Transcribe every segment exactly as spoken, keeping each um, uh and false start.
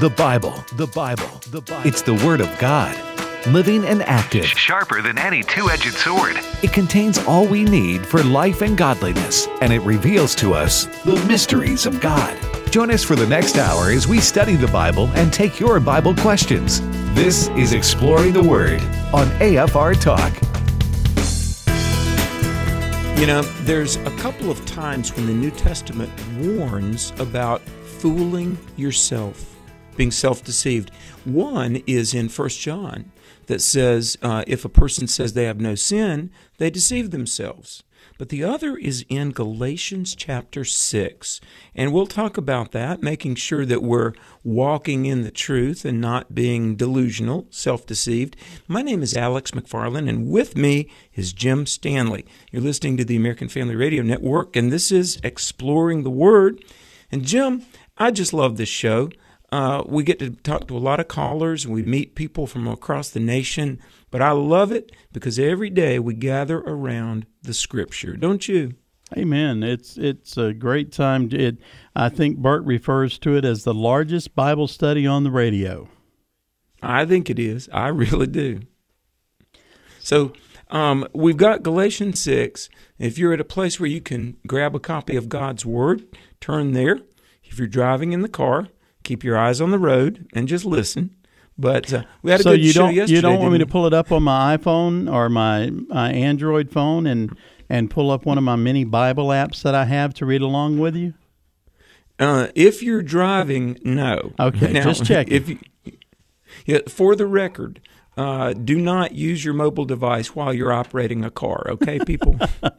The Bible, the Bible, the Bible. It's the Word of God, living and active. Sharper than any two-edged sword. It contains all we need for life and godliness, and it reveals to us the mysteries of God. Join us for the next hour as we study the Bible and take your Bible questions. This is Exploring the Word on A F R Talk. You know, there's a couple of times when the New Testament warns about fooling yourself, being self-deceived. One is in First John that says uh, if a person says they have no sin, they deceive themselves. But the other is in Galatians chapter six, and we'll talk about that, making sure that we're walking in the truth and not being delusional, self-deceived. My name is Alex McFarland, and with me is Jim Stanley. You're listening to the American Family Radio Network, and this is Exploring the Word. And Jim, I just love this show. Uh, we get to talk to a lot of callers, and we meet people from across the nation, but I love it because every day we gather around the Scripture, don't you? Amen. It's it's a great time. It, I think Bert refers to it as the largest Bible study on the radio. I think it is. I really do. So um, we've got Galatians six. If you're at a place where you can grab a copy of God's Word, turn there. If you're driving in the car, keep your eyes on the road and just listen. But uh, we had a so good you show don't, yesterday. You don't want me to we? pull it up on my iPhone or my, my Android phone and, and pull up one of my many Bible apps that I have to read along with you? Uh, if you're driving, no. Okay, now, just checking. If you, yeah, for the record, uh, do not use your mobile device while you're operating a car, okay, people?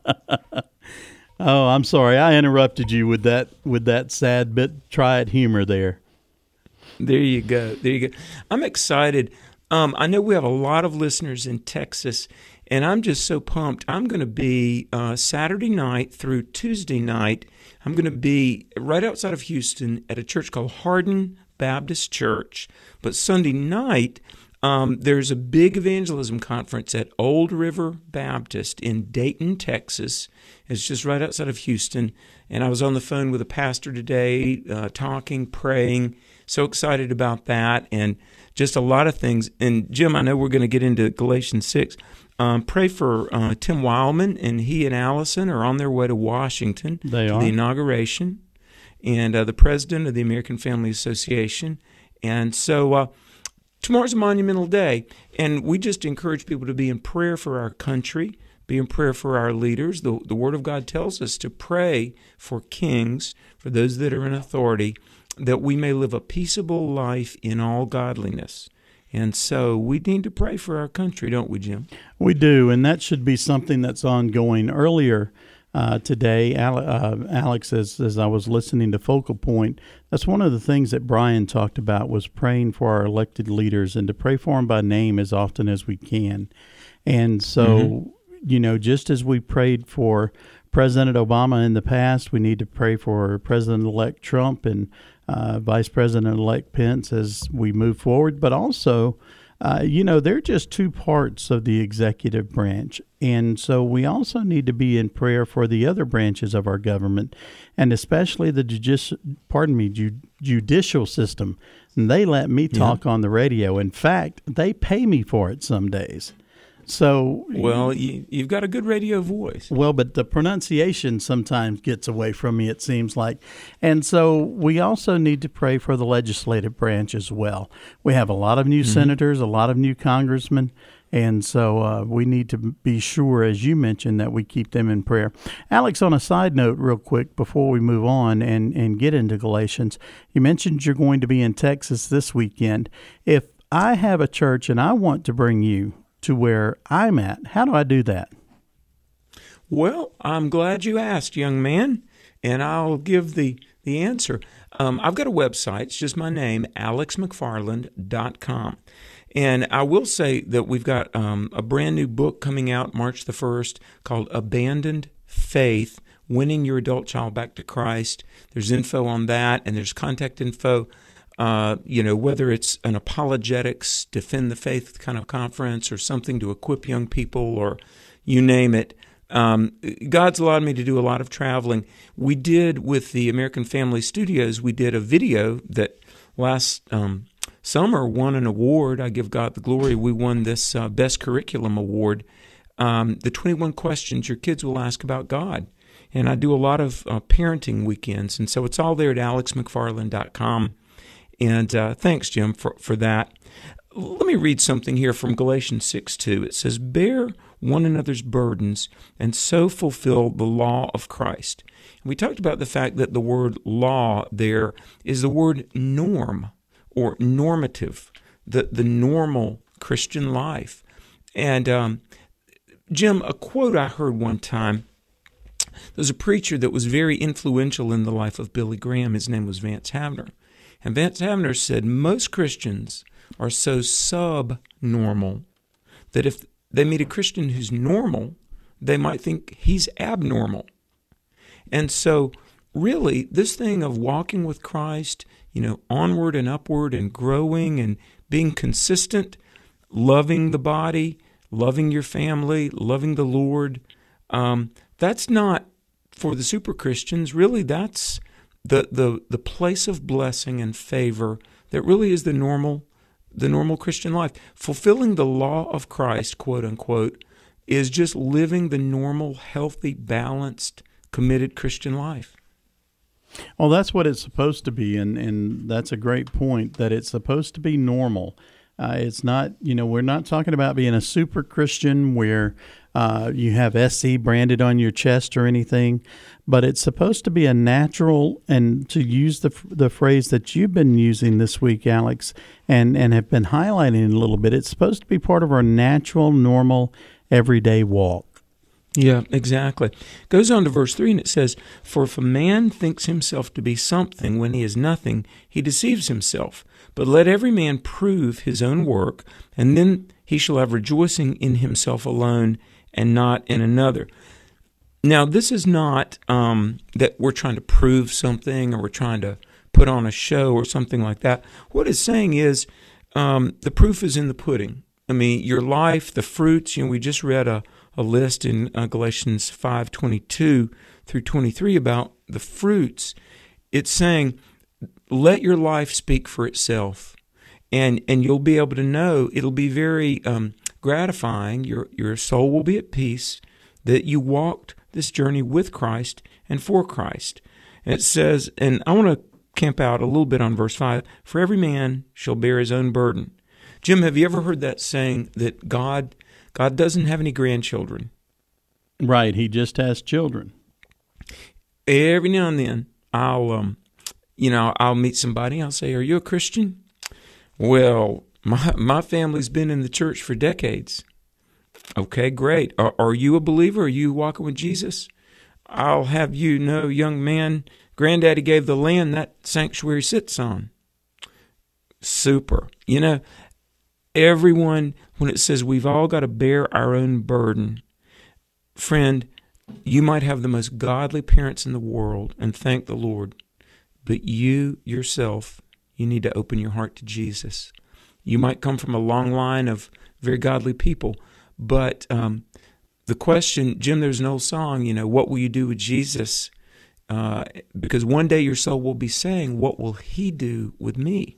Oh, I'm sorry. I interrupted you with that with that sad bit triad humor there. There you go. There you go. I'm excited. Um, I know we have a lot of listeners in Texas, and I'm just so pumped. I'm going to be uh, Saturday night through Tuesday night. I'm going to be right outside of Houston at a church called Hardin Baptist Church. But Sunday night, um, there's a big evangelism conference at Old River Baptist in Dayton, Texas. It's just right outside of Houston. And I was on the phone with a pastor today, uh, talking, praying. So excited about that, and just a lot of things. And Jim, I know we're going to get into Galatians six. Um, pray for uh, Tim Wildman, and he and Allison are on their way to Washington they to are. the inauguration, and uh, the president of the American Family Association. And so uh, tomorrow's a monumental day, and we just encourage people to be in prayer for our country, be in prayer for our leaders. The, the Word of God tells us to pray for kings, for those that are in authority, that we may live a peaceable life in all godliness. And so we need to pray for our country, don't we, Jim? We do, and that should be something that's ongoing. Earlier uh, today, uh, Alex, as, as I was listening to Focal Point, that's one of the things that Brian talked about was praying for our elected leaders and to pray for them by name as often as we can. And so, mm-hmm. you know, just as we prayed for President Obama in the past, we need to pray for President-elect Trump and Uh, Vice President-elect Pence as we move forward, but also, uh, you know, they're just two parts of the executive branch, and so we also need to be in prayer for the other branches of our government, and especially the judici- pardon me, ju- judicial system. And they let me talk yeah. on the radio. In fact, they pay me for it some days. So well, you, you've got a good radio voice. Well, but the pronunciation sometimes gets away from me, it seems like. And so we also need to pray for the legislative branch as well. We have a lot of new mm-hmm. senators, a lot of new congressmen, and so uh, we need to be sure, as you mentioned, that we keep them in prayer. Alex, on a side note real quick before we move on and, and get into Galatians, you mentioned you're going to be in Texas this weekend. If I have a church and I want to bring you to where I'm at, how do I do that? Well, I'm glad you asked, young man, and I'll give the, the answer. Um, I've got a website. It's just my name, alex mcfarland dot com. And I will say that we've got um, a brand new book coming out March the first called Abandoned Faith, Winning Your Adult Child Back to Christ. There's info on that, and there's contact info. Uh, you know, whether it's an apologetics, defend the faith kind of conference or something to equip young people or you name it, Um, God's allowed me to do a lot of traveling. We did with the American Family Studios, we did a video that last um, summer won an award. I give God the glory. We won this uh, Best Curriculum Award. Um, the twenty-one questions your kids will ask about God. And I do a lot of uh, parenting weekends. And so it's all there at alex mcfarland dot com. And uh, thanks, Jim, for, for that. Let me read something here from Galatians six two. It says, bear one another's burdens and so fulfill the law of Christ. And we talked about the fact that the word law there is the word norm or normative, the, the normal Christian life. And um, Jim, a quote I heard one time, there's a preacher that was very influential in the life of Billy Graham. His name was Vance Havner. And Vance Havner said, most Christians are so subnormal that if they meet a Christian who's normal, they might think he's abnormal. And so really, this thing of walking with Christ, you know, onward and upward and growing and being consistent, loving the body, loving your family, loving the Lord, um, that's not for the super Christians. Really, that's the, the, the place of blessing and favor that really is the normal the normal Christian life. Fulfilling the law of Christ, quote unquote, is just living the normal, healthy, balanced, committed Christian life. Well, that's what it's supposed to be, and, and that's a great point, that it's supposed to be normal. Uh, it's not, you know, we're not talking about being a super Christian where uh, you have S C branded on your chest or anything, but it's supposed to be a natural, and to use the the phrase that you've been using this week, Alex, and, and have been highlighting a little bit, it's supposed to be part of our natural, normal, everyday walk. Yeah, exactly. Goes on to verse three, and it says, for if a man thinks himself to be something when he is nothing, he deceives himself. But let every man prove his own work, and then he shall have rejoicing in himself alone and not in another. Now, this is not um, that we're trying to prove something or we're trying to put on a show or something like that. What it's saying is um, the proof is in the pudding. I mean, your life, the fruits, you know, we just read a, a list in uh, Galatians five twenty-two through twenty-three about the fruits. It's saying, let your life speak for itself, and and you'll be able to know. It'll be very um, gratifying. Your your soul will be at peace that you walked this journey with Christ and for Christ. And it says, and I want to camp out a little bit on verse five, for every man shall bear his own burden. Jim, have you ever heard that saying that God God doesn't have any grandchildren? Right, he just has children. Every now and then, I'll, um, you know, I'll meet somebody. I'll say, "Are you a Christian?" Well, my my family's been in the church for decades. Okay, great. Are, are you a believer? Are you walking with Jesus? I'll have you know, young man, Granddaddy gave the land that sanctuary sits on. Super. You know, everyone, when it says we've all got to bear our own burden, friend, you might have the most godly parents in the world, and thank the Lord, but you yourself, you need to open your heart to Jesus. You might come from a long line of very godly people, but um, the question, Jim, there's an old song, you know, what will you do with Jesus? Uh, because one day your soul will be saying, what will he do with me?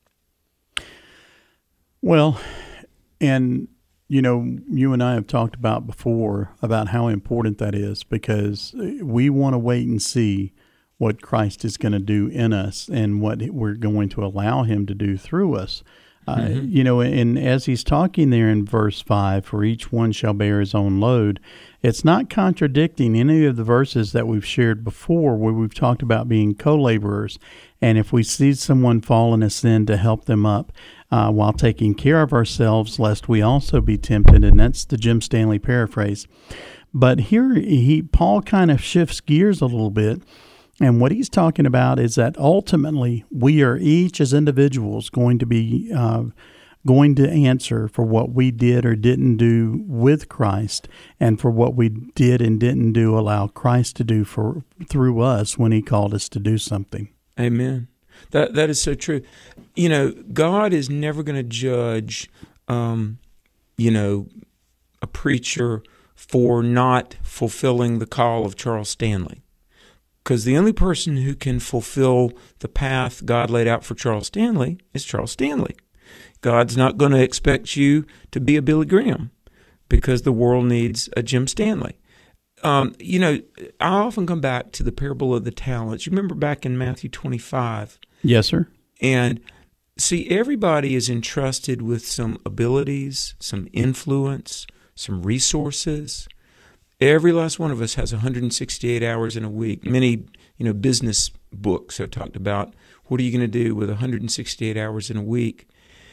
Well, and, you know, you and I have talked about before about how important that is, because we want to wait and see what Christ is going to do in us and what we're going to allow him to do through us. Mm-hmm. Uh, you know, and as he's talking there in verse five, for each one shall bear his own load, it's not contradicting any of the verses that we've shared before where we've talked about being co-laborers. And if we see someone fall in a sin, to help them up uh, while taking care of ourselves, lest we also be tempted. And that's the Jim Stanley paraphrase. But here he Paul kind of shifts gears a little bit. And what he's talking about is that ultimately we are each as individuals going to be uh, going to answer for what we did or didn't do with Christ, and for what we did and didn't do allow Christ to do for through us when he called us to do something. Amen. That that is so true. You know, God is never going to judge, um, you know, a preacher for not fulfilling the call of Charles Stanley. Because the only person who can fulfill the path God laid out for Charles Stanley is Charles Stanley. God's not going to expect you to be a Billy Graham because the world needs a Jim Stanley. Um, you know, I often come back to the parable of the talents. You remember back in Matthew twenty-five? Yes, sir. And see, everybody is entrusted with some abilities, some influence, some resources. Every last one of us has one hundred sixty-eight hours in a week. Many, you know, business books have talked about what are you going to do with one hundred sixty-eight hours in a week.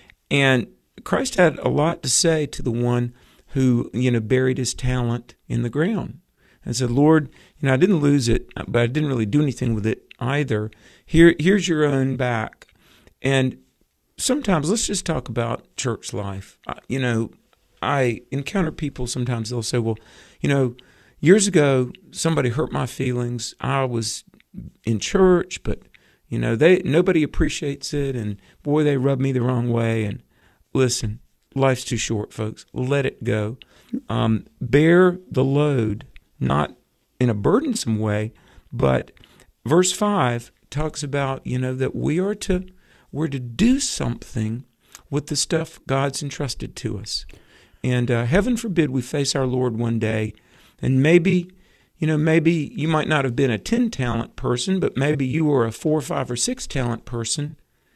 And Christ had a lot to say to the one who, you know, buried his talent in the ground and said, Lord, you know, I didn't lose it, but I didn't really do anything with it either. Here, here's your own back. And sometimes, let's just talk about church life. You know, I encounter people, sometimes they'll say, well, you know, years ago, somebody hurt my feelings. I was in church, but, you know, they nobody appreciates it, and boy, they rubbed me the wrong way. And listen, life's too short, folks. Let it go. Um, bear the load, not in a burdensome way, but verse five talks about, you know, that we are to we're to do something with the stuff God's entrusted to us. And uh, heaven forbid we face our Lord one day, and maybe, you know, maybe you might not have been a ten-talent person, but maybe you were a four, five, or six-talent person,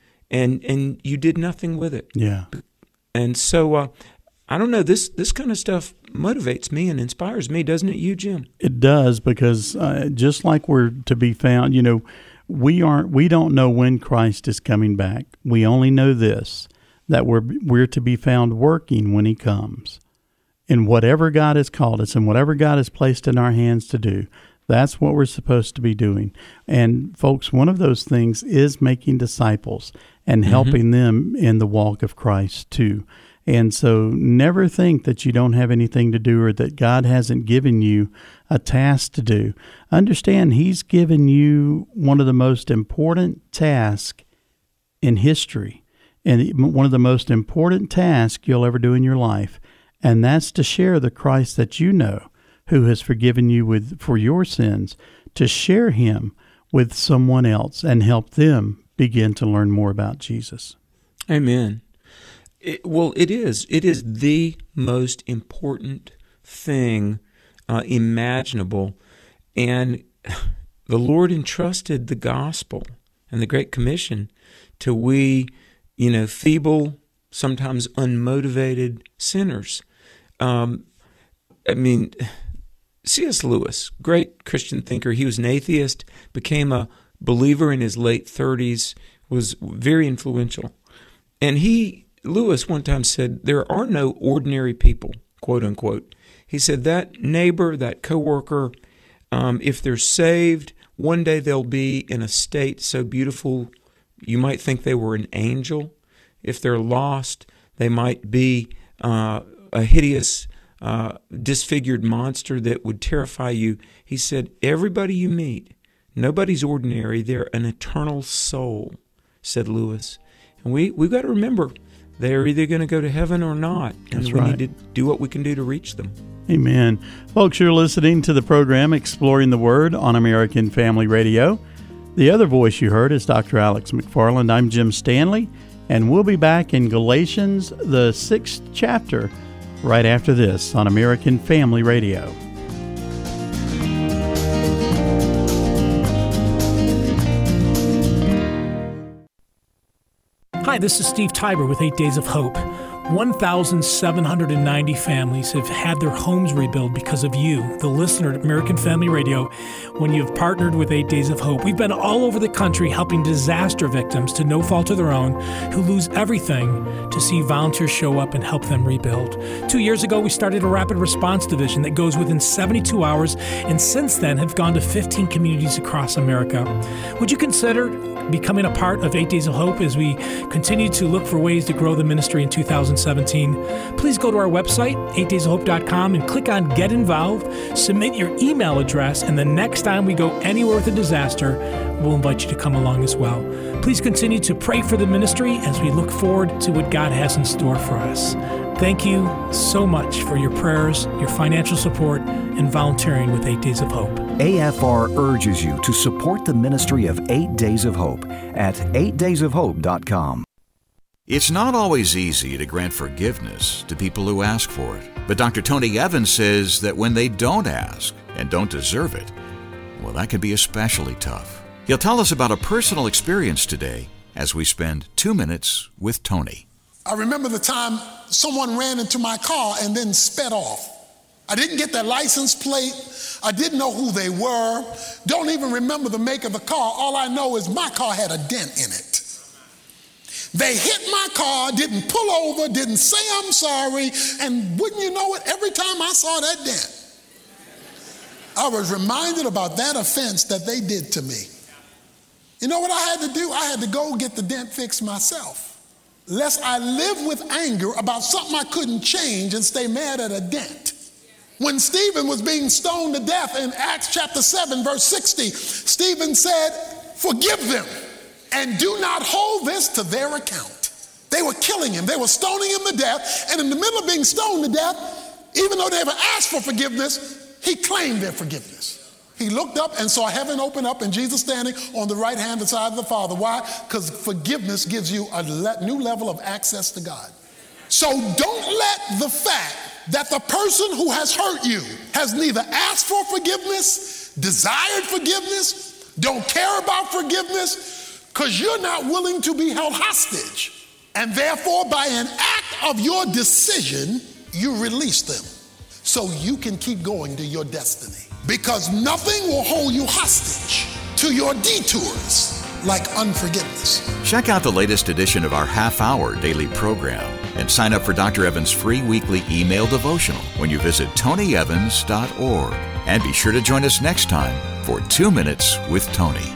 and and you did nothing with it. Yeah. And so, uh, I don't know, this this kind of stuff motivates me and inspires me, doesn't it, you, Jim? It does, because uh, just like we're to be found, you know, we aren't. We don't know when Christ is coming back. We only know this, that we're we're to be found working when he comes. In whatever God has called us and whatever God has placed in our hands to do, that's what we're supposed to be doing. And folks, one of those things is making disciples and Mm-hmm. helping them in the walk of Christ too. And so never think that you don't have anything to do or that God hasn't given you a task to do. Understand he's given you one of the most important tasks in history, and one of the most important tasks you'll ever do in your life, and that's to share the Christ that you know, who has forgiven you with for your sins, to share him with someone else and help them begin to learn more about Jesus. Amen. It, well, it is. It is the most important thing uh, imaginable. And the Lord entrusted the gospel and the Great Commission to we, you know, feeble, sometimes unmotivated sinners. Um, I mean, C S Lewis, great Christian thinker, he was an atheist, became a believer in his late thirties, was very influential. And he, Lewis one time said, there are no ordinary people, quote unquote. He said that neighbor, that coworker, um, if they're saved, one day they'll be in a state so beautiful you might think they were an angel. If they're lost, they might be uh, a hideous, uh, disfigured monster that would terrify you. He said, everybody you meet, nobody's ordinary. They're an eternal soul, said Lewis. And we, we've got to remember, they're either going to go to heaven or not. And That's we right. need to do what we can do to reach them. Amen. Folks, you're listening to the program Exploring the Word on American Family Radio. The other voice you heard is Doctor Alex McFarland. I'm Jim Stanley, and we'll be back in Galatians, the sixth chapter, right after this on American Family Radio. Hi, this is Steve Tiber with Eight Days of Hope. one thousand seven hundred ninety families have had their homes rebuilt because of you, the listener at American Family Radio, when you've partnered with Eight Days of Hope. We've been all over the country helping disaster victims, to no fault of their own, who lose everything, to see volunteers show up and help them rebuild. Two years ago, we started a rapid response division that goes within seventy-two hours, and since then have gone to fifteen communities across America. Would you consider becoming a part of Eight Days of Hope as we continue to look for ways to grow the ministry in two thousand seventeen, please go to our website, eight days of hope dot com, and click on Get Involved, submit your email address, and the next time we go anywhere with a disaster, we'll invite you to come along as well. Please continue to pray for the ministry as we look forward to what God has in store for us. Thank you so much for your prayers, your financial support, and volunteering with Eight Days of Hope. A F R urges you to support the ministry of Eight Days of Hope at eight days of hope dot com. It's not always easy to grant forgiveness to people who ask for it. But Doctor Tony Evans says that when they don't ask and don't deserve it, well, that can be especially tough. He'll tell us about a personal experience today as we spend two minutes with Tony. I remember the time someone ran into my car and then sped off. I didn't get their license plate. I didn't know who they were. Don't even remember the make of the car. All I know is my car had a dent in it. They hit my car, didn't pull over, didn't say I'm sorry, and wouldn't you know it, every time I saw that dent, I was reminded about that offense that they did to me. You know what I had to do? I had to go get the dent fixed myself, lest I live with anger about something I couldn't change and stay mad at a dent. When Stephen was being stoned to death in Acts chapter seven, verse sixty, Stephen said, "Forgive them and do not hold this to their account." They were killing him. They were stoning him to death. And in the middle of being stoned to death, even though they never asked for forgiveness, he claimed their forgiveness. He looked up and saw heaven open up and Jesus standing on the right hand side of the Father. Why? Because forgiveness gives you a le- new level of access to God. So don't let the fact that the person who has hurt you has neither asked for forgiveness, desired forgiveness, don't care about forgiveness, because you're not willing to be held hostage. And therefore, by an act of your decision, you release them so you can keep going to your destiny. Because nothing will hold you hostage to your detours like unforgiveness. Check out the latest edition of our half-hour daily program and sign up for Doctor Evans' free weekly email devotional when you visit tony evans dot org. And be sure to join us next time for Two Minutes with Tony.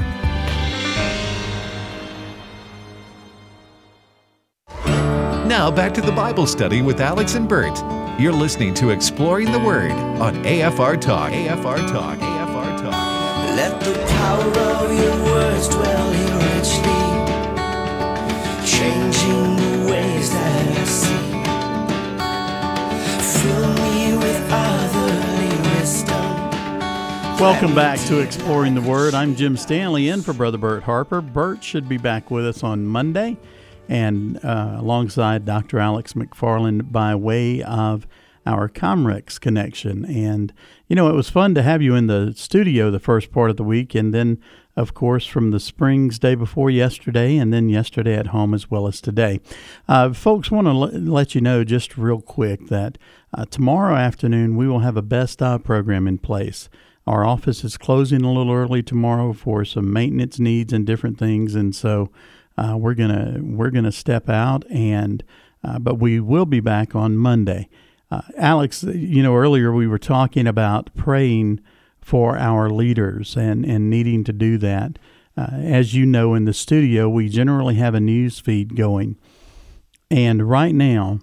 Now back to the Bible study with Alex and Bert. You're listening to Exploring the Word on A F R Talk. A F R Talk. A F R Talk. Let the power of your words dwell here richly, changing the ways that I see. Fill me with otherly wisdom. Welcome back to Exploring the Word. I'm Jim Stanley in for Brother Bert Harper. Bert should be back with us on Monday, and uh, alongside Doctor Alex McFarland by way of our Comrex connection. And, you know, it was fun to have you in the studio the first part of the week, and then, of course, from the Springs day before yesterday, and then yesterday at home as well as today. Uh, folks, want to l- let you know just real quick that uh, tomorrow afternoon we will have a Best of program in place. Our office is closing a little early tomorrow for some maintenance needs and different things, and so Uh, we're gonna we're gonna step out, and uh, but we will be back on Monday. Uh, Alex, you know, earlier we were talking about praying for our leaders and, and needing to do that. Uh, as you know, in the studio, we generally have a news feed going, and right now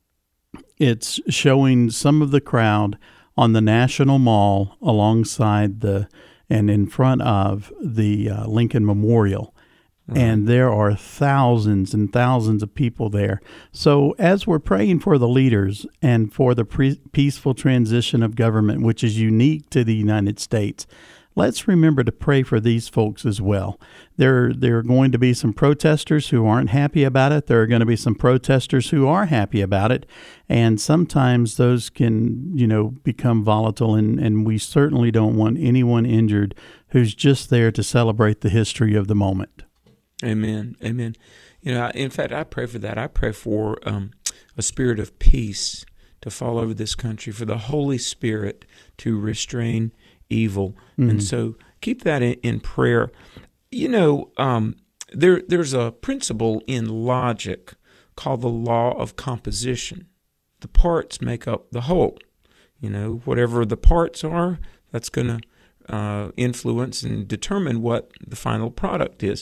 it's showing some of the crowd on the National Mall alongside the and in front of the uh, Lincoln Memorial. Right. And there are thousands and thousands of people there. So as we're praying for the leaders and for the pre- peaceful transition of government, which is unique to the United States, let's remember to pray for these folks as well. There, there are going to be some protesters who aren't happy about it. There are going to be some protesters who are happy about it. And sometimes those can, you know, become volatile, and, and we certainly don't want anyone injured who's just there to celebrate the history of the moment. Amen. Amen. You know, in fact, I pray for that. I pray for um, a spirit of peace to fall over this country, for the Holy Spirit to restrain evil. Mm-hmm. And so keep that in, in prayer. You know, um, there there's a principle in logic called the law of composition. The parts make up the whole. You know, whatever the parts are, that's going to uh, influence and determine what the final product is.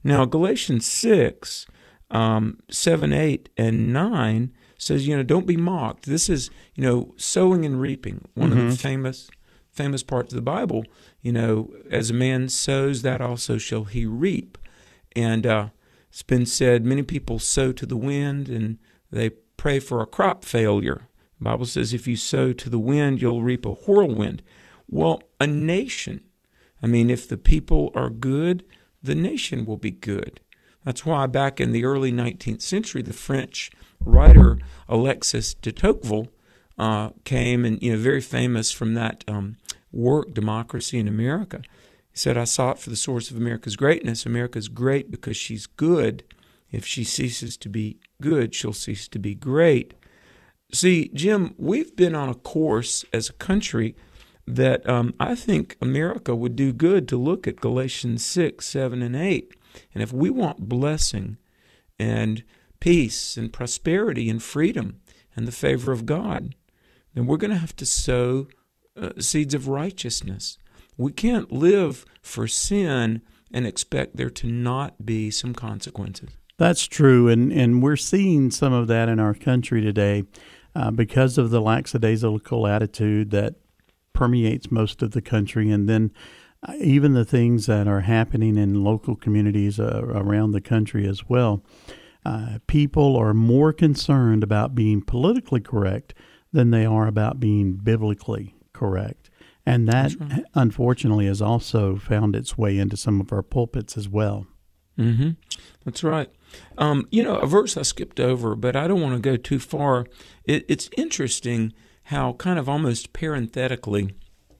Now, Galatians six, um, seven, eight, and nine says, you know, don't be mocked. This is, you know, sowing and reaping, one mm-hmm. of the famous famous parts of the Bible. You know, as a man sows, that also shall he reap. And uh, it's been said, many people sow to the wind, and they pray for a crop failure. The Bible says if you sow to the wind, you'll reap a whirlwind. Well, a nation, I mean, if the people are good, the nation will be good. That's why back in the early nineteenth century, the French writer Alexis de Tocqueville uh, came, and, you know, very famous from that um, work, Democracy in America. He said, I sought for the source of America's greatness. America's great because she's good. If she ceases to be good, she'll cease to be great. See, Jim, we've been on a course as a country that um, I think America would do good to look at Galatians six, seven, and eight. And if we want blessing and peace and prosperity and freedom and the favor of God, then we're going to have to sow uh, seeds of righteousness. We can't live for sin and expect there to not be some consequences. That's true, and, and we're seeing some of that in our country today uh, because of the lackadaisical attitude that permeates most of the country, and then uh, even the things that are happening in local communities uh, around the country as well. Uh, people are more concerned about being politically correct than they are about being biblically correct. And that, right, unfortunately, has also found its way into some of our pulpits as well. Mm-hmm. That's right. Um, you know, a verse I skipped over, but I don't want to go too far. It, it's interesting how kind of almost parenthetically,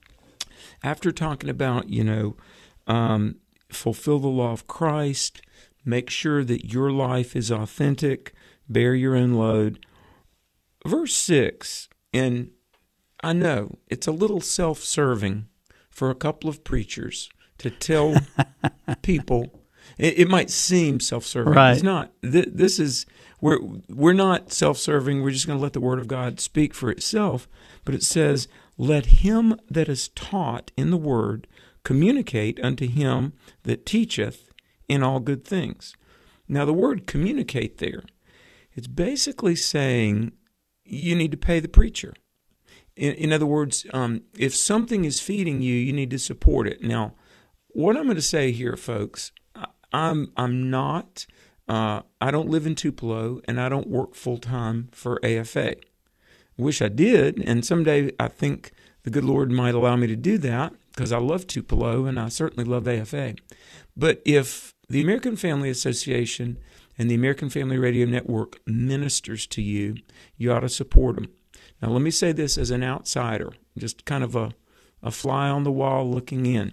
after talking about, you know, um, fulfill the law of Christ, make sure that your life is authentic, bear your own load. Verse six, and I know it's a little self-serving for a couple of preachers to tell people. It, it might seem self-serving. Right. It's not. Th- this is we're we're not self-serving. We're just going to let the Word of God speak for itself. But it says, "Let him that is taught in the Word communicate unto him that teacheth in all good things." Now, the word "communicate" there, it's basically saying you need to pay the preacher. In, in other words, um, if something is feeding you, you need to support it. Now, what I'm going to say here, folks, I'm I'm not, uh, I don't live in Tupelo, and I don't work full-time for A F A. Wish I did, and someday I think the good Lord might allow me to do that, because I love Tupelo, and I certainly love A F A. But if the American Family Association and the American Family Radio Network ministers to you, you ought to support them. Now, let me say this as an outsider, just kind of a, a fly on the wall looking in.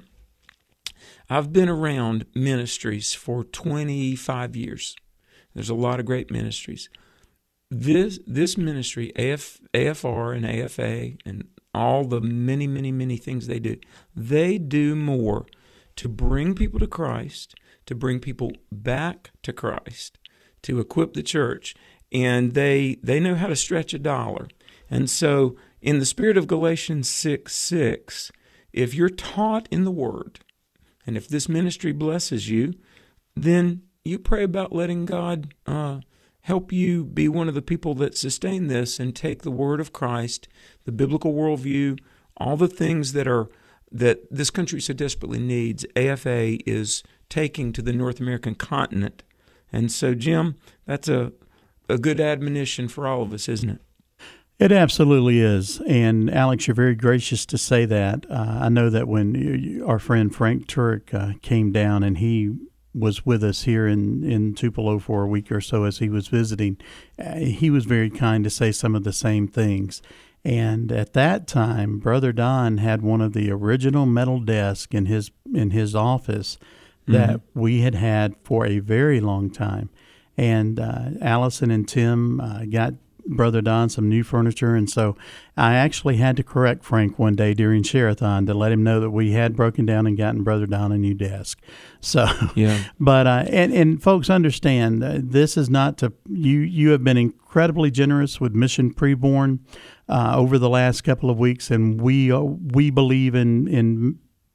I've been around ministries for twenty-five years. There's a lot of great ministries. This this ministry, A F, A F R and A F A, and all the many, many, many things they do, they do more to bring people to Christ, to bring people back to Christ, to equip the church, and they they know how to stretch a dollar. And so, in the spirit of Galatians six six, if you're taught in the Word, and if this ministry blesses you, then you pray about letting God uh, help you be one of the people that sustain this and take the Word of Christ, the biblical worldview, all the things that are that this country so desperately needs. A F A is taking to the North American continent. And so, Jim, that's a, a good admonition for all of us, isn't it? It absolutely is. And, Alex, you're very gracious to say that. Uh, I know that when you, our friend Frank Turek uh, came down, and he was with us here in, in Tupelo for a week or so as he was visiting, uh, he was very kind to say some of the same things. And at that time, Brother Don had one of the original metal desks in his in his office that mm-hmm. we had had for a very long time. And uh, Allison and Tim uh, got Brother Don some new furniture, and so I actually had to correct Frank one day during Share-a-thon to let him know that we had broken down and gotten Brother Don a new desk. So, yeah. But uh, and and folks understand uh, this is not to you. You have been incredibly generous with Mission Preborn uh, over the last couple of weeks, and we uh, we believe in in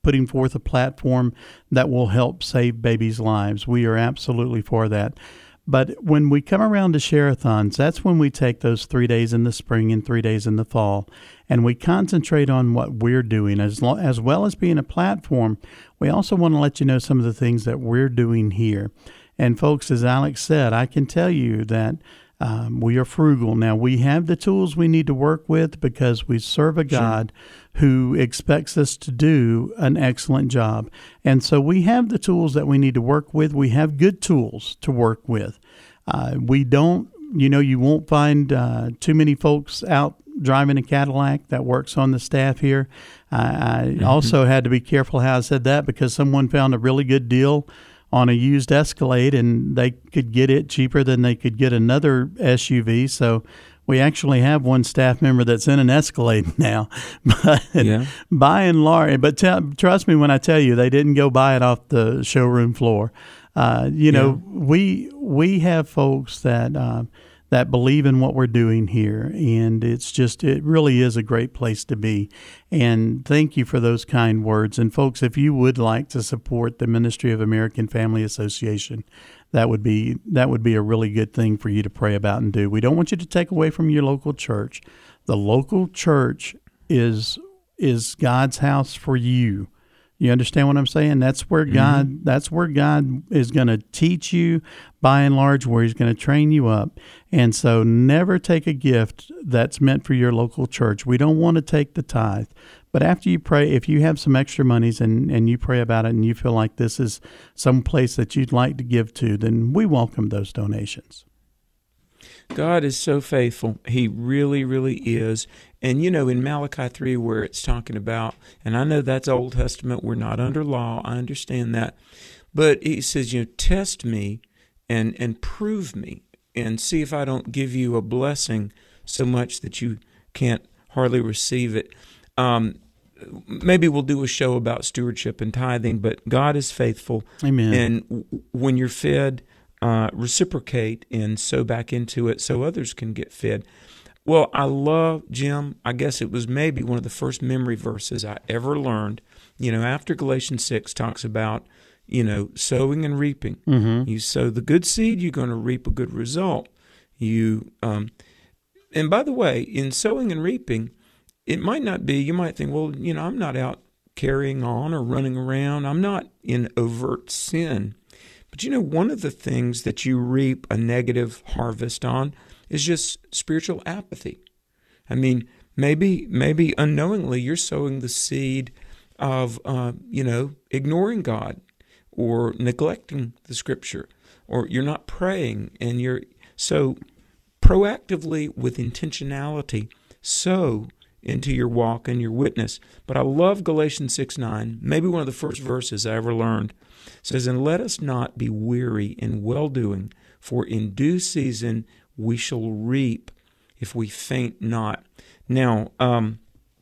putting forth a platform that will help save babies' lives. We are absolutely for that. But when we come around to share-a-thons, that's when we take those three days in the spring and three days in the fall, and we concentrate on what we're doing. As, lo- as well as being a platform, we also want to let you know some of the things that we're doing here. And folks, as Alex said, I can tell you that um, we are frugal. Now, we have the tools we need to work with because we serve a God sure. who expects us to do an excellent job. And so we have the tools that we need to work with. We have good tools to work with. Uh, we don't, you know, you won't find uh, too many folks out driving a Cadillac that works on the staff here. Uh, I mm-hmm. also had to be careful how I said that because someone found a really good deal on a used Escalade, and they could get it cheaper than they could get another S U V. So we actually have one staff member that's in an Escalade now. But yeah. by and large, but t- trust me when I tell you, they didn't go buy it off the showroom floor. Uh, you know, yeah. we we have folks that uh, that believe in what we're doing here, and it's just it really is a great place to be. And thank you for those kind words. And folks, if you would like to support the Ministry of American Family Association, that would be that would be a really good thing for you to pray about and do. We don't want you to take away from your local church. The local church is is God's house for you. You understand what I'm saying? That's where God mm-hmm. that's where God is going to teach you, by and large, where he's going to train you up. And so never take a gift that's meant for your local church. We don't want to take the tithe. But after you pray, if you have some extra monies and, and you pray about it and you feel like this is some place that you'd like to give to, then we welcome those donations. God is so faithful. He really, really is. And, you know, in Malachi three, where it's talking about, and I know that's Old Testament, we're not under law, I understand that. But he says, you know, test me and, and prove me and see if I don't give you a blessing so much that you can't hardly receive it. Um, maybe we'll do a show about stewardship and tithing, but God is faithful. Amen. And w- when you're fed, Uh, reciprocate and sow back into it so others can get fed. Well, I love, Jim, I guess it was maybe one of the first memory verses I ever learned. You know, after Galatians six talks about, you know, sowing and reaping. Mm-hmm. You sow the good seed, you're going to reap a good result. You, um, and by the way, in sowing and reaping, it might not be, you might think, well, you know, I'm not out carrying on or running around. I'm not in overt sin. But you know, one of the things that you reap a negative harvest on is just spiritual apathy. I mean, maybe maybe unknowingly you're sowing the seed of, uh, you know, ignoring God or neglecting the Scripture, or you're not praying, and you're so proactively with intentionality sow into your walk and your witness. But I love Galatians six nine, maybe one of the first verses I ever learned. It says, and let us not be weary in well-doing, for in due season we shall reap if we faint not. Now, um,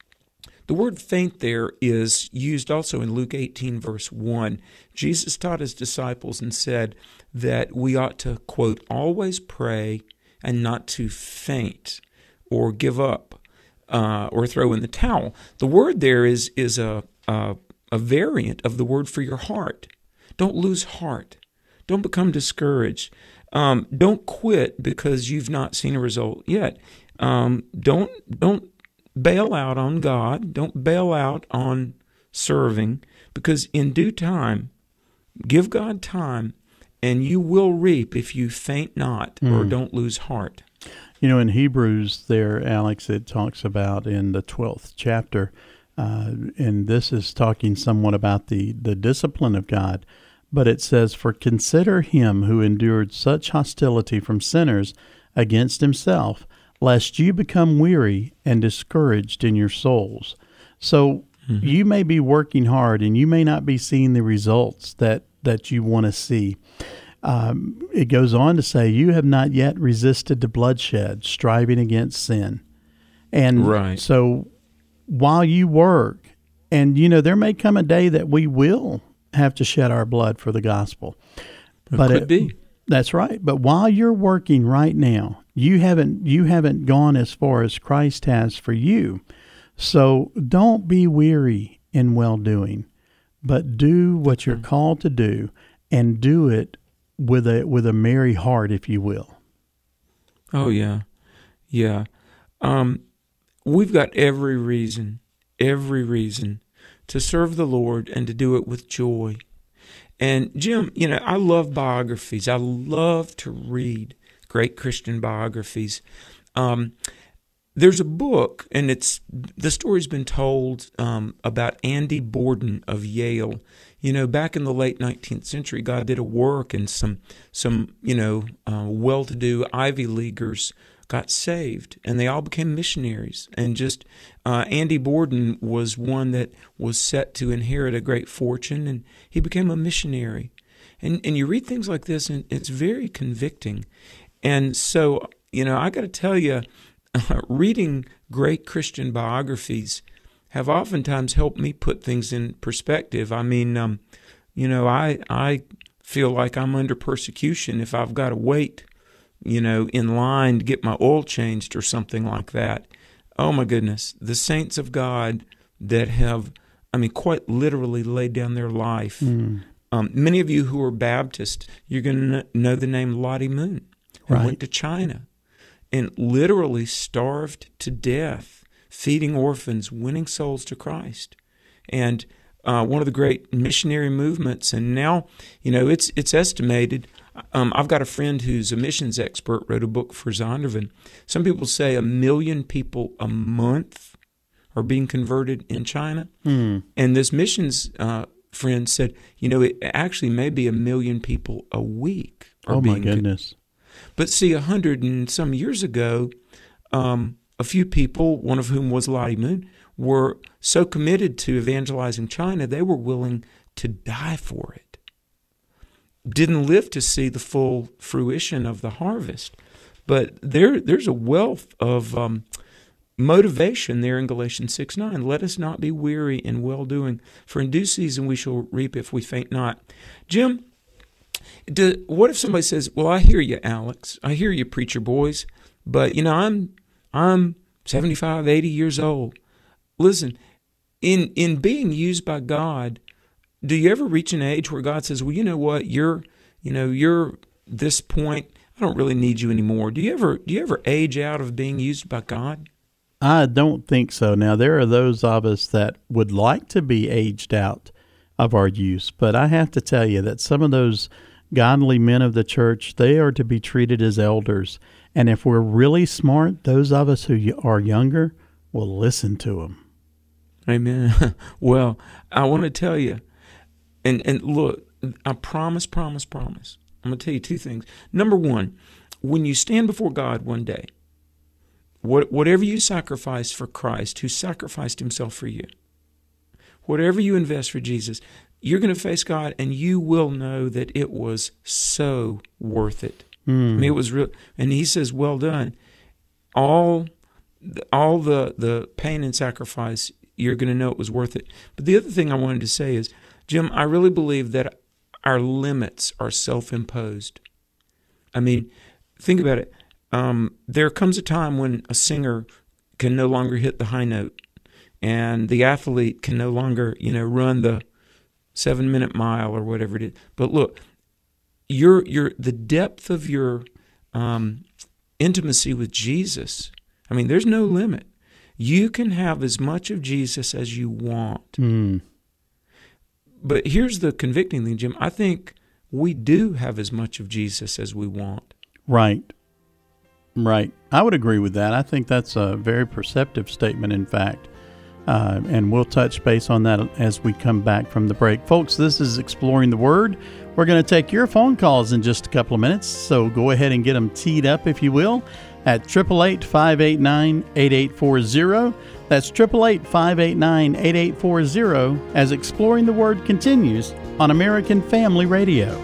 the word faint there is used also in Luke eighteen, verse one. Jesus taught his disciples and said that we ought to, quote, always pray and not to faint or give up uh, or throw in the towel. The word there is, is a, a, a variant of the word for your heart. Don't lose heart. Don't become discouraged. Um, don't quit because you've not seen a result yet. Um, don't don't bail out on God. Don't bail out on serving, because in due time, give God time, and you will reap if you faint not mm. or don't lose heart. You know, in Hebrews there, Alex, it talks about in the twelfth chapter, uh, and this is talking somewhat about the, the discipline of God. But it says, for consider him who endured such hostility from sinners against himself, lest you become weary and discouraged in your souls. So mm-hmm. you may be working hard and you may not be seeing the results that, that you want to see. Um, it goes on to say, you have not yet resisted to bloodshed, striving against sin. And right. so while you work, and, you know, there may come a day that we will have to shed our blood for the gospel. It but could it, be. That's right. But while you're working right now, you haven't you haven't gone as far as Christ has for you. So don't be weary in well-doing. but do what you're called to do, and do it with a with a merry heart, if you will. Oh yeah, yeah. Um, we've got every reason, every reason to serve the Lord and to do it with joy. And Jim, you know, I love biographies. I love to read great Christian biographies. Um, there's a book, and it's the story's been told um, about Andy Borden of Yale. You know, back in the late nineteenth century, God did a work, and some some you know uh, well-to-do Ivy Leaguers got saved, and they all became missionaries. And just uh, Andy Borden was one that was set to inherit a great fortune, and he became a missionary. And and you read things like this, and it's very convicting. And so, you know, I got to tell you, uh, reading great Christian biographies have oftentimes helped me put things in perspective. I mean, um, you know, I I feel like I'm under persecution if I've got to wait, you know, in line to get my oil changed or something like that. Oh my goodness, the saints of God that have, I mean, quite literally laid down their life. Mm. Um, many of you who are Baptist, you're going to know the name Lottie Moon. Who right. went to China and literally starved to death, feeding orphans, winning souls to Christ. And uh, one of the great missionary movements. And now, you know, it's it's estimated. Um, I've got a friend who's a missions expert, wrote a book for Zondervan. Some people say a million people a month are being converted in China. Mm. And this missions uh, friend said, you know, it actually may be a million people a week are oh being my goodness. Con- But see, a hundred and some years ago, um, a few people, one of whom was Lottie Moon, were so committed to evangelizing China, they were willing to die for it. Didn't live to see the full fruition of the harvest. But there, there's a wealth of um, motivation there in Galatians six nine. Let us not be weary in well-doing, for in due season we shall reap if we faint not. Jim, Do, what if somebody says, well, I hear you, Alex. I hear you, preacher boys. But, you know, I'm I'm seventy-five, eighty years old. Listen, in in being used by God, do you ever reach an age where God says, well, you know what, you're, you know, you're this point, I don't really need you anymore. Do you ever do you ever age out of being used by God? I don't think so. Now, there are those of us that would like to be aged out of our use, but I have to tell you that some of those godly men of the church, they are to be treated as elders. And if we're really smart, those of us who are younger will listen to them. Amen. Well, I want to tell you, and, and look, I promise, promise, promise. I'm going to tell you two things. Number one, when you stand before God one day, what, whatever you sacrifice for Christ, who sacrificed himself for you, whatever you invest for Jesus, you're going to face God, and you will know that it was so worth it. Mm. I mean, it was real. And he says, well done. All, all the, the pain and sacrifice, you're going to know it was worth it. But the other thing I wanted to say is, Jim, I really believe that our limits are self-imposed. I mean, think about it. Um, there comes a time when a singer can no longer hit the high note, and the athlete can no longer, you know, run the seven-minute mile or whatever it is. But look, your your the depth of your um, intimacy with Jesus, I mean, there's no limit. You can have as much of Jesus as you want. Mm. But here's the convicting thing, Jim. I think we do have as much of Jesus as we want. Right. Right. I would agree with that. I think that's a very perceptive statement, in fact. Uh, and we'll touch base on that as we come back from the break. Folks, this is Exploring the Word. We're going to take your phone calls in just a couple of minutes, so go ahead and get them teed up, if you will, at eight eight eight, five eight nine, eight eight four zero. That's eight eight eight, five eight nine, eight eight four zero as Exploring the Word continues on American Family Radio.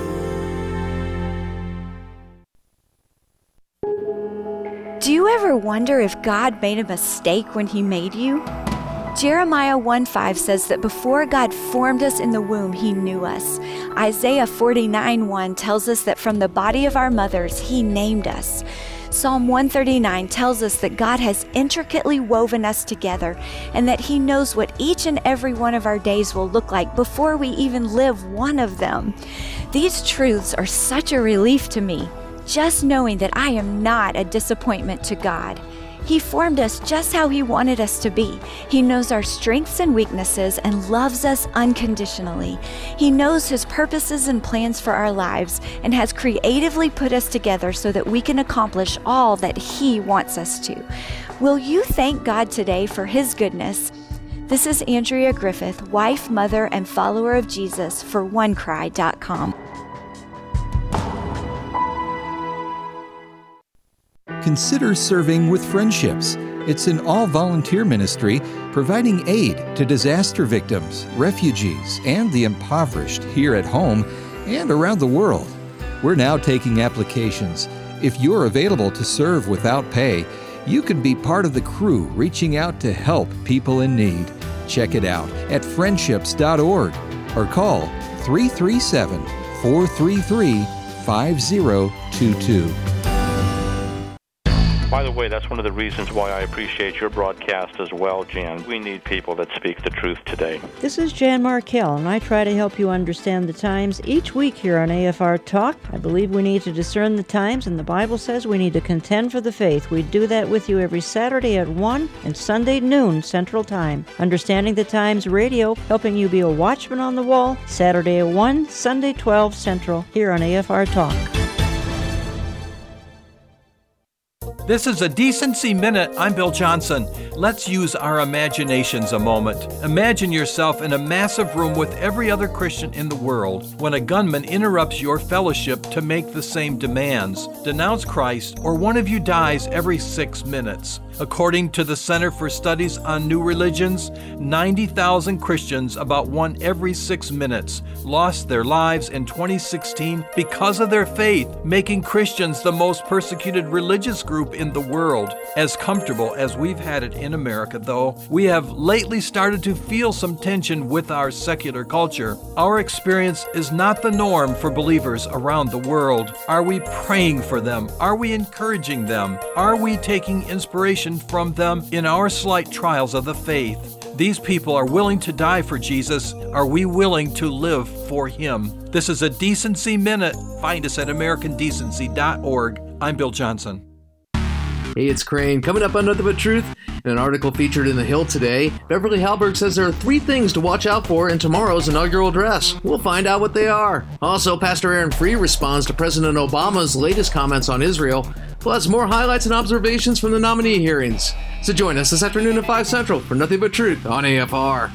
Do you ever wonder if God made a mistake when He made you? Jeremiah one five says that before God formed us in the womb, He knew us. Isaiah forty-nine one tells us that from the body of our mothers, He named us. Psalm one thirty-nine tells us that God has intricately woven us together and that He knows what each and every one of our days will look like before we even live one of them. These truths are such a relief to me, just knowing that I am not a disappointment to God. He formed us just how He wanted us to be. He knows our strengths and weaknesses and loves us unconditionally. He knows His purposes and plans for our lives and has creatively put us together so that we can accomplish all that He wants us to. Will you thank God today for His goodness? This is Andrea Griffith, wife, mother, and follower of Jesus for one cry dot com. Consider serving with Friendships. It's an all-volunteer ministry providing aid to disaster victims, refugees, and the impoverished here at home and around the world. We're now taking applications. If you're available to serve without pay, you can be part of the crew reaching out to help people in need. Check it out at friendships dot org or call three three seven, four three three, five zero two two. By the way, that's one of the reasons why I appreciate your broadcast as well, Jan. We need people that speak the truth today. This is Jan Markell, and I try to help you understand the times each week here on A F R Talk. I believe we need to discern the times, and the Bible says we need to contend for the faith. We do that with you every Saturday at one and Sunday noon Central Time. Understanding the Times Radio, helping you be a watchman on the wall, Saturday at one, Sunday twelve Central, here on A F R Talk. This is a Decency Minute. I'm Bill Johnson. Let's use our imaginations a moment. Imagine yourself in a massive room with every other Christian in the world when a gunman interrupts your fellowship to make the same demands, denounce Christ, or one of you dies every six minutes. According to the Center for Studies on New Religions, ninety thousand Christians, about one every six minutes, lost their lives in twenty sixteen because of their faith, making Christians the most persecuted religious group in the world. As comfortable as we've had it in America, though, we have lately started to feel some tension with our secular culture. Our experience is not the norm for believers around the world. Are we praying for them? Are we encouraging them? Are we taking inspiration from them in our slight trials of the faith? These people are willing to die for Jesus. Are we willing to live for Him? This is a Decency Minute. Find us at american decency dot org. I'm Bill Johnson. Hey, it's Crane. Coming up on Nothing But Truth, in an article featured in The Hill today, Beverly Halberg says there are three things to watch out for in tomorrow's inaugural address. We'll find out what they are. Also, Pastor Aaron Free responds to President Obama's latest comments on Israel, plus more highlights and observations from the nominee hearings. So join us this afternoon at five Central for Nothing But Truth on A F R.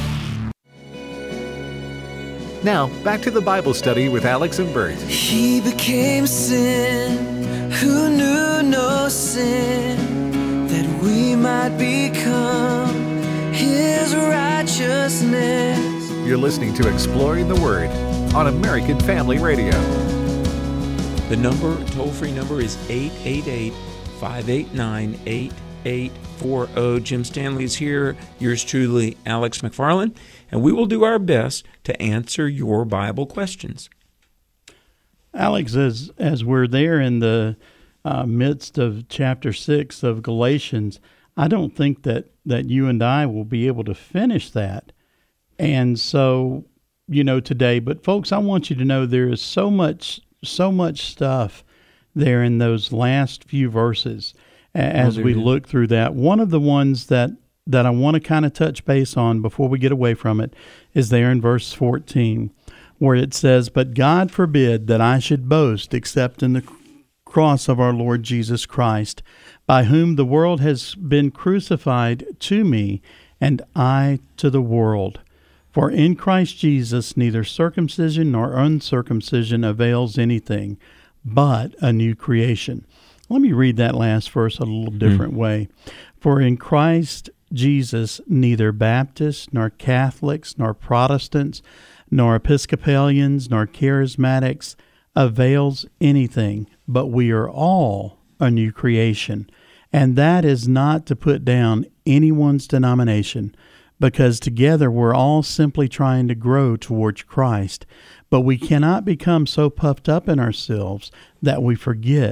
Now, back to the Bible study with Alex and Bert. He became sin, who knew no sin, that we might become His righteousness. You're listening to Exploring the Word on American Family Radio. The number, toll-free number, is eight eight eight, five eight nine, eight eight four zero. Jim Stanley's here, yours truly, Alex McFarland, and we will do our best to answer your Bible questions. Alex, as, as we're there in the uh, midst of chapter six of Galatians, I don't think that, that you and I will be able to finish that. And so, you know, today, but folks, I want you to know there is so much, so much stuff there in those last few verses as oh, we look through that. One of the ones that, that I want to kind of touch base on before we get away from it is there in verse fourteen, where it says, "But God forbid that I should boast except in the cross of our Lord Jesus Christ, by whom the world has been crucified to me, and I to the world. For in Christ Jesus neither circumcision nor uncircumcision avails anything, but a new creation." Let me read that last verse a little different mm-hmm. way. "For in Christ Jesus neither Baptists, nor Catholics, nor Protestants, nor Episcopalians, nor Charismatics avails anything, but we are all a new creation." And that is not to put down anyone's denomination, because together we're all simply trying to grow towards Christ. But we cannot become so puffed up in ourselves that we forget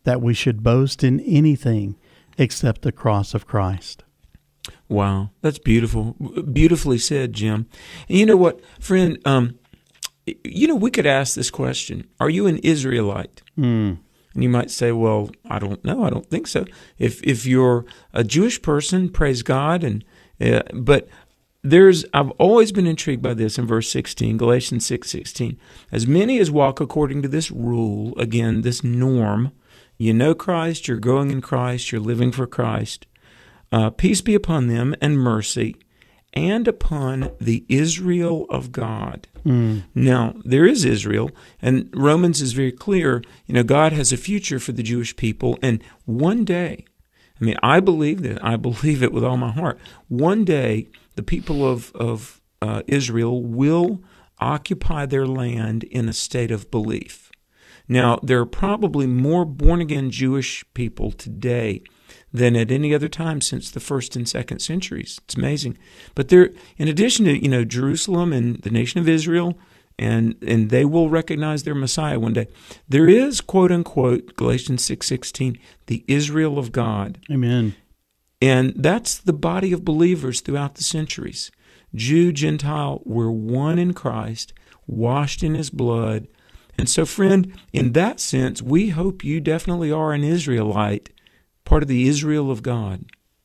that we should boast in anything except the cross of Christ. Wow, that's beautiful. Beautifully said, Jim. And you know what, friend, um, you know, we could ask this question: are you an Israelite? Mm. And you might say, well, I don't know. I don't think so. If if you're a Jewish person, praise God. And uh, but there's I've always been intrigued by this in verse sixteen, Galatians six sixteen. As many as walk according to this rule, again, this norm, you know Christ, you're growing in Christ, you're living for Christ. Uh, peace be upon them and mercy, and upon the Israel of God. Mm. Now, there is Israel, and Romans is very clear, you know, God has a future for the Jewish people, and one day, I mean, I believe that, I believe it with all my heart, one day the people of, of uh, Israel will occupy their land in a state of belief. Now, there are probably more born-again Jewish people today than at any other time since the first and second centuries. It's amazing. But there, in addition to, you know, Jerusalem and the nation of Israel, and and they will recognize their Messiah one day, there is, quote unquote, Galatians six sixteen, the Israel of God. Amen. And that's the body of believers throughout the centuries. Jew, Gentile, we're one in Christ, washed in His blood. And so, friend, in that sense, we hope you definitely are an Israelite, part of the Israel of God.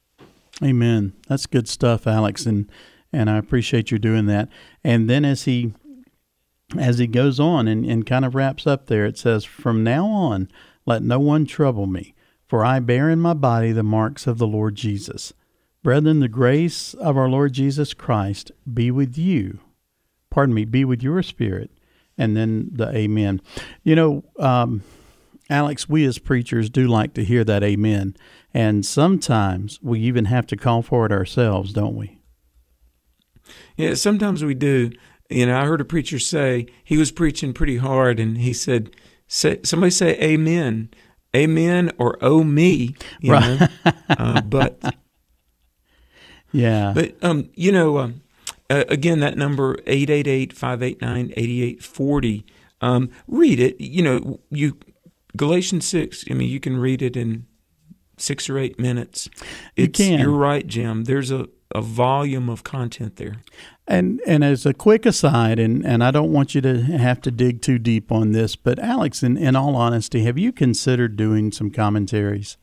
Amen. That's good stuff, Alex, and and I appreciate you doing that. And then as he as he goes on and, and kind of wraps up there, it says, "From now on, let no one trouble me, for I bear in my body the marks of the Lord Jesus. Brethren, the grace of our Lord Jesus Christ be with you." Pardon me, be with your spirit. And then the amen. You know, um, Alex, we as preachers do like to hear that amen. And sometimes we even have to call for it ourselves, don't we? Yeah, sometimes we do. You know, I heard a preacher say, he was preaching pretty hard, and he said, say, somebody say amen. Amen or oh me, you right. know. uh, but, yeah. But, um, you know, um, Uh, again, that number, eight eight eight, five eight nine, eight eight four zero, um, read it. You know, you Galatians six, I mean, you can read it in six or eight minutes. It's, you can. You're right, Jim. There's a, a volume of content there. And and as a quick aside, and, and I don't want you to have to dig too deep on this, but Alex, in, in all honesty, have you considered doing some commentaries?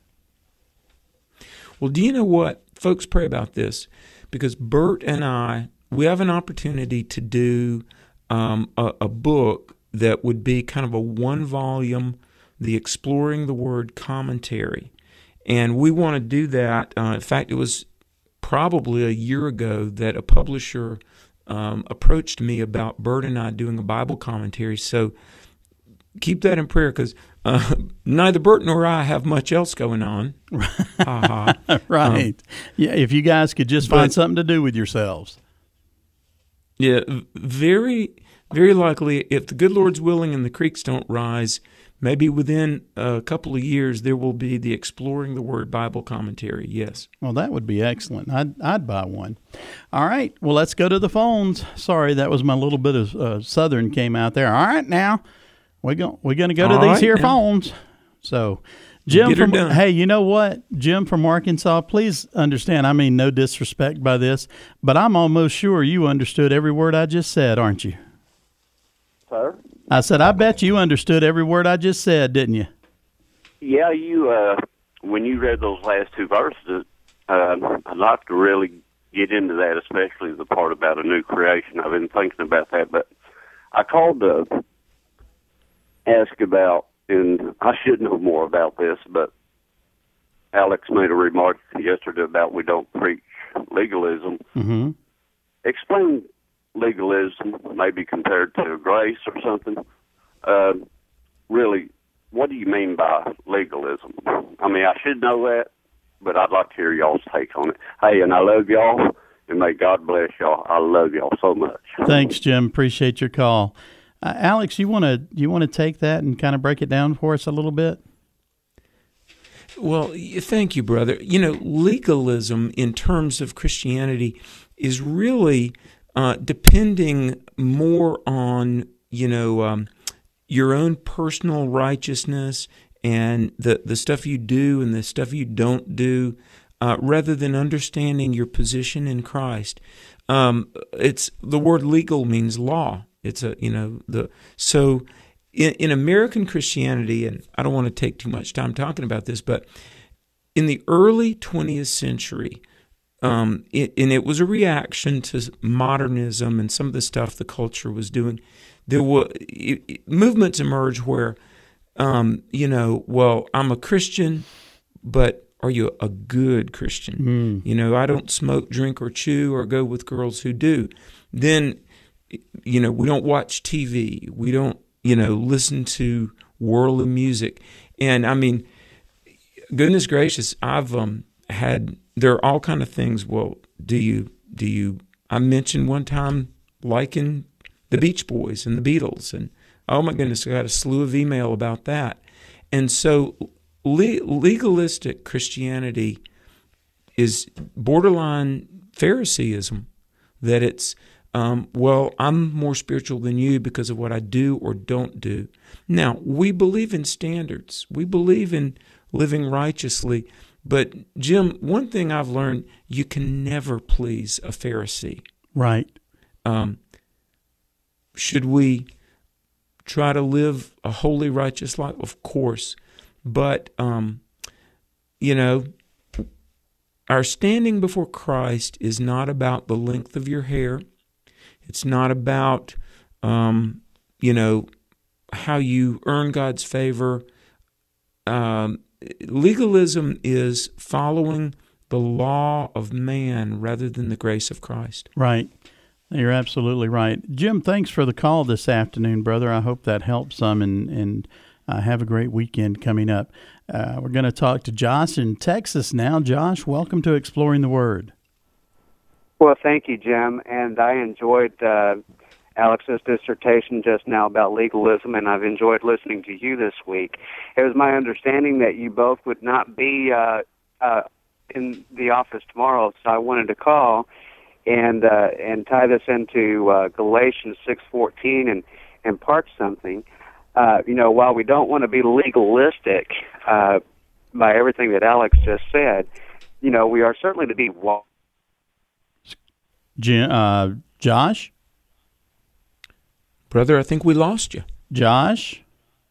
Well, do you know what? Folks, pray about this, because Bert and I, we have an opportunity to do um, a, a book that would be kind of a one-volume, the Exploring the Word commentary. And we want to do that. Uh, in fact, it was probably a year ago that a publisher um, approached me about Bert and I doing a Bible commentary. So keep that in prayer, because uh, neither Bert nor I have much else going on. Ha ha. Right. Um, yeah, if you guys could just find but, something to do with yourselves. Yeah, very, very likely, if the good Lord's willing and the creeks don't rise, maybe within a couple of years there will be the Exploring the Word Bible commentary, yes. Well, that would be excellent. I'd, I'd buy one. All right, well, let's go to the phones. Sorry, that was my little bit of uh, Southern came out there. All right, now, we're going we're gonna go to All these right, here now. phones. So, Jim, from, hey, you know what? Jim from Arkansas, please understand, I mean no disrespect by this, but I'm almost sure you understood every word I just said, aren't you? Sir? I said, I bet you understood every word I just said, didn't you? Yeah, you, uh, when you read those last two verses, uh, I'd like to really get into that, especially the part about a new creation. I've been thinking about that, but I called to ask about, and I should know more about this, but Alex made a remark yesterday about we don't preach legalism. Mm-hmm. Explain legalism, maybe compared to grace or something. Uh, really, what do you mean by legalism? I mean, I should know that, but I'd like to hear y'all's take on it. Hey, and I love y'all, and may God bless y'all. I love y'all so much. Thanks, Jim. Appreciate your call. Uh, Alex, you want to you want to take that and kind of break it down for us a little bit? Well, thank you, brother. You know, legalism in terms of Christianity is really uh, depending more on, you know, um, your own personal righteousness and the, the stuff you do and the stuff you don't do, uh, rather than understanding your position in Christ. Um, it's the word legal means law. It's a you know the so in, in American Christianity, and I don't want to take too much time talking about this, but in the early twentieth century, um, it, and it was a reaction to modernism and some of the stuff the culture was doing. There were it, it, movements emerged where, um, you know, well, I'm a Christian, but are you a good Christian? Mm. You know, I don't smoke, drink, or chew, or go with girls who do. Then, you know, we don't watch T V. We don't, you know, listen to worldly music. And I mean, goodness gracious, I've um, had, there are all kind of things. Well, do you, do you, I mentioned one time liking the Beach Boys and the Beatles. And oh my goodness, I got a slew of email about that. And so le- legalistic Christianity is borderline Phariseeism, that it's, Um, well, I'm more spiritual than you because of what I do or don't do. Now, we believe in standards. We believe in living righteously. But, Jim, one thing I've learned, you can never please a Pharisee. Right. Um, should we try to live a holy, righteous life? Of course. But, um, you know, our standing before Christ is not about the length of your hair. It's not about, um, you know, how you earn God's favor. Um, legalism is following the law of man rather than the grace of Christ. Right. You're absolutely right. Jim, thanks for the call this afternoon, brother. I hope that helps some, and, and uh, have a great weekend coming up. Uh, we're going to talk to Josh in Texas now. Josh, welcome to Exploring the Word. Well, thank you, Jim, and I enjoyed uh, Alex's dissertation just now about legalism, and I've enjoyed listening to you this week. It was my understanding that you both would not be uh, uh, in the office tomorrow, so I wanted to call and uh, and tie this into uh, Galatians six fourteen and impart something. Uh, you know, while we don't want to be legalistic uh, by everything that Alex just said, you know, we are certainly to be wise. Uh, Josh? Brother, I think we lost you. Josh?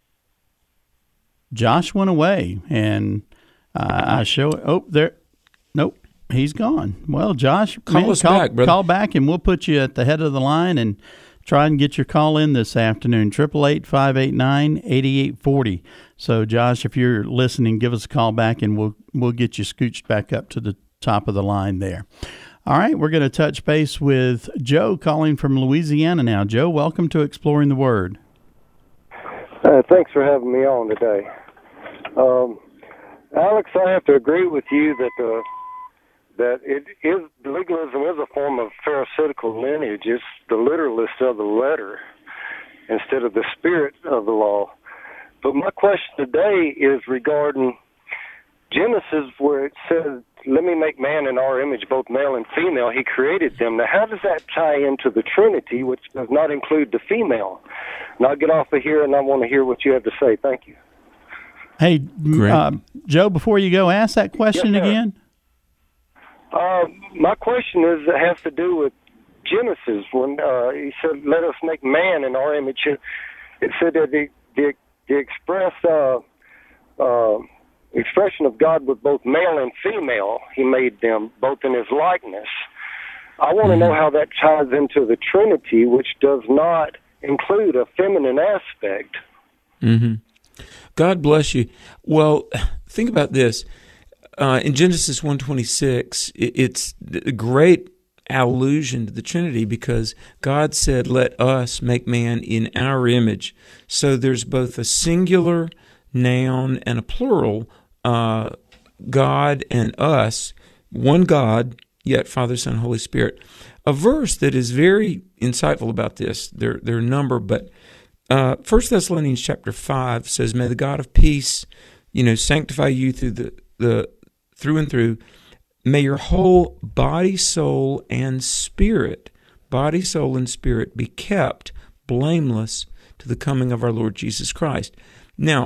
Josh went away, and uh, I show oh there. Nope, he's gone. Well, Josh, call man, us call, back, brother. Call back, and we'll put you at the head of the line and try and get your call in this afternoon. Triple eight five eight nine eighty eight forty. So, Josh, if you're listening, give us a call back, and we'll we'll get you scooched back up to the top of the line there. All right, we're going to touch base with Joe calling from Louisiana now. Joe, welcome to Exploring the Word. Uh, thanks for having me on today. Um, Alex, I have to agree with you that uh, that it is legalism is a form of pharisaical lineage. It's the literalist of the letter instead of the spirit of the law. But my question today is regarding Genesis, where it says, let me make man in our image, both male and female. He created them. Now, how does that tie into the Trinity, which does not include the female? And I'll get off of here, and I want to hear what you have to say. Thank you. Hey, uh, Joe, before you go, ask that question yes, again. Uh, my question is, it has to do with Genesis. When uh, he said, let us make man in our image, it said that the, the, the express... Uh, uh, expression of God was both male and female. He made them both in his likeness. I want to know how that ties into the Trinity, which does not include a feminine aspect. Mm-hmm. God bless you. Well, think about this. Uh, in Genesis one twenty-six, it's a great allusion to the Trinity because God said, let us make man in our image. So there's both a singular noun and a plural, uh, God and us, one God, yet Father, Son, Holy Spirit. A verse that is very insightful about this, there, there are a number, but uh, First Thessalonians chapter five says, may the God of peace, you know, sanctify you through the, the through and through. May your whole body, soul, and spirit, body, soul, and spirit be kept blameless to the coming of our Lord Jesus Christ. Now,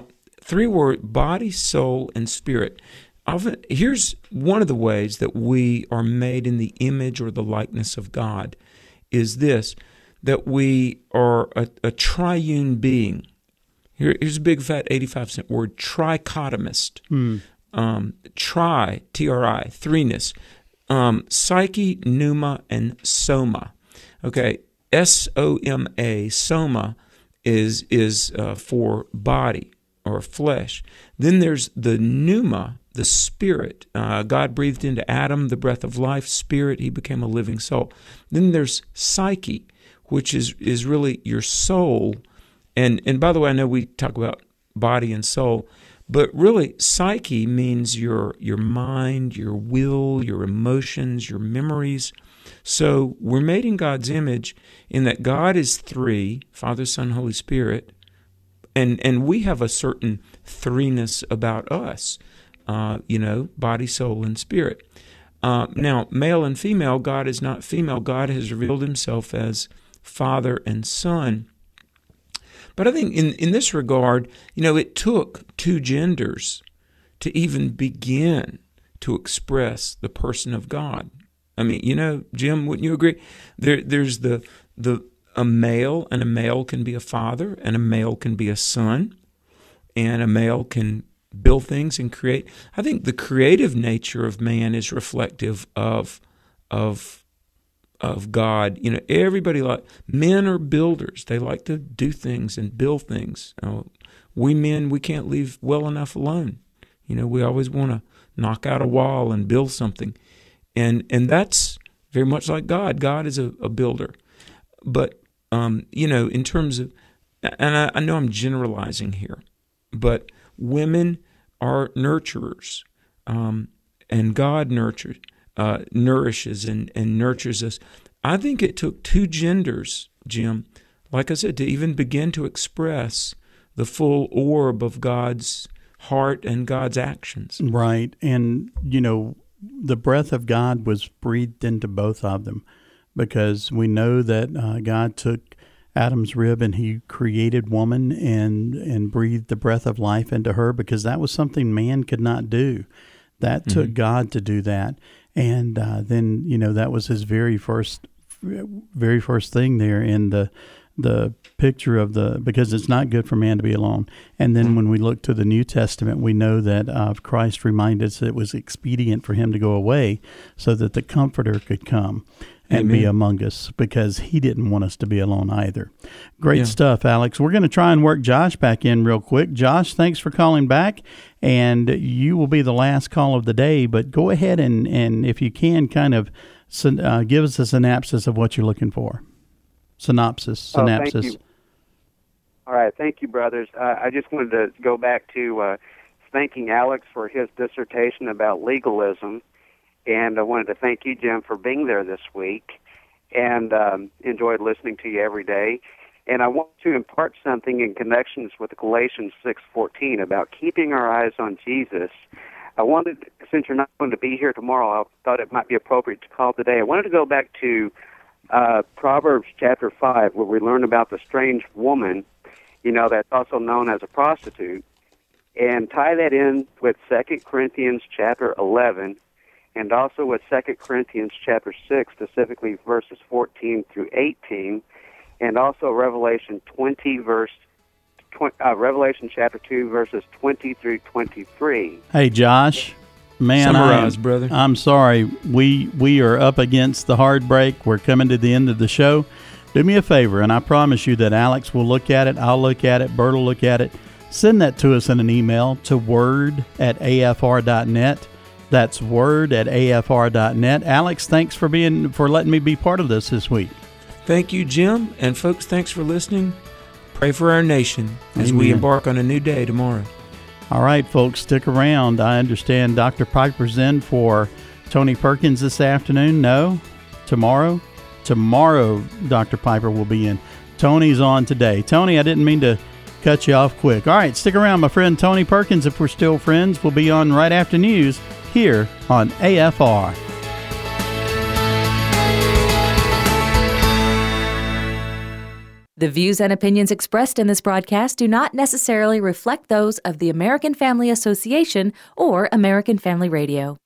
three words: body, soul, and spirit. Often, here's one of the ways that we are made in the image or the likeness of God, is this, that we are a, a triune being. Here, here's a big fat eighty-five cent word: trichotomist. Hmm. Um, tri, T R I, threeness. Um, psyche, pneuma, and soma. Okay, S O M A, soma, is is uh, for body or flesh. Then there's the pneuma, the spirit. Uh, God breathed into Adam the breath of life, spirit, he became a living soul. Then there's psyche, which is, is really your soul. And, and by the way, I know we talk about body and soul, but really, psyche means your your mind, your will, your emotions, your memories. So we're made in God's image in that God is three, Father, Son, Holy Spirit, and and we have a certain threeness about us, uh, you know, body, soul, and spirit. Uh, now, male and female, God is not female. God has revealed himself as Father and Son. But I think in, in this regard, you know, it took two genders to even begin to express the person of God. I mean, you know, Jim, wouldn't you agree? There, there's the the a male, and a male can be a father, and a male can be a son, and a male can build things and create. I think the creative nature of man is reflective of of. of God. You know, everybody like, men are builders. They like to do things and build things. Uh, we men, we can't leave well enough alone. You know, we always want to knock out a wall and build something. And and that's very much like God. God is a, a builder. But, um, you know, in terms of, and I, I know I'm generalizing here, but women are nurturers, um, and God nurtures. Uh, nourishes and, and nurtures us. I think it took two genders, Jim, like I said, to even begin to express the full orb of God's heart and God's actions. Right. And, you know, the breath of God was breathed into both of them, because we know that uh, God took Adam's rib and he created woman and, and breathed the breath of life into her, because that was something man could not do. That took mm-hmm. God to do that. And uh, then, you know, that was his very first, very first thing there in the the picture of the, because it's not good for man to be alone. And then when we look to the New Testament, we know that uh, Christ reminded us that it was expedient for him to go away so that the Comforter could come and Amen. Be among us, because he didn't want us to be alone either. Great yeah. stuff, Alex. We're going to try and work Josh back in real quick. Josh, thanks for calling back, and you will be the last call of the day, but go ahead and, and if you can, kind of uh, give us a synopsis of what you're looking for. Synopsis, synopsis. Oh, thank you. All right, thank you, brothers. Uh, I just wanted to go back to uh, thanking Alex for his dissertation about legalism. And I wanted to thank you, Jim, for being there this week, and um, enjoyed listening to you every day. And I want to impart something in connections with Galatians six fourteen about keeping our eyes on Jesus. I wanted, since you're not going to be here tomorrow, I thought it might be appropriate to call today. I wanted to go back to uh, Proverbs chapter five, where we learn about the strange woman, you know, that's also known as a prostitute, and tie that in with Second Corinthians chapter eleven, and also with Second Corinthians chapter six, specifically verses fourteen through eighteen, and also Revelation twenty, verse tw- uh, Revelation chapter two, verses twenty through twenty-three. Hey, Josh, man, Summarize, I'm, brother. I'm sorry. We we are up against the hard break. We're coming to the end of the show. Do me a favor, and I promise you that Alex will look at it, I'll look at it, Bert will look at it. Send that to us in an email to word at a f r dot net. That's word at a f r dot net. Alex, thanks for being for letting me be part of this this week. Thank you, Jim. And folks, thanks for listening. Pray for our nation as Amen. we embark on a new day tomorrow. All right, folks, stick around. I understand Doctor Piper's in for Tony Perkins this afternoon. No, tomorrow. Tomorrow, Doctor Piper will be in. Tony's on today. Tony, I didn't mean to cut you off quick. All right, stick around. My friend Tony Perkins, if we're still friends, will be on right after news here on A F R. The views and opinions expressed in this broadcast do not necessarily reflect those of the American Family Association or American Family Radio.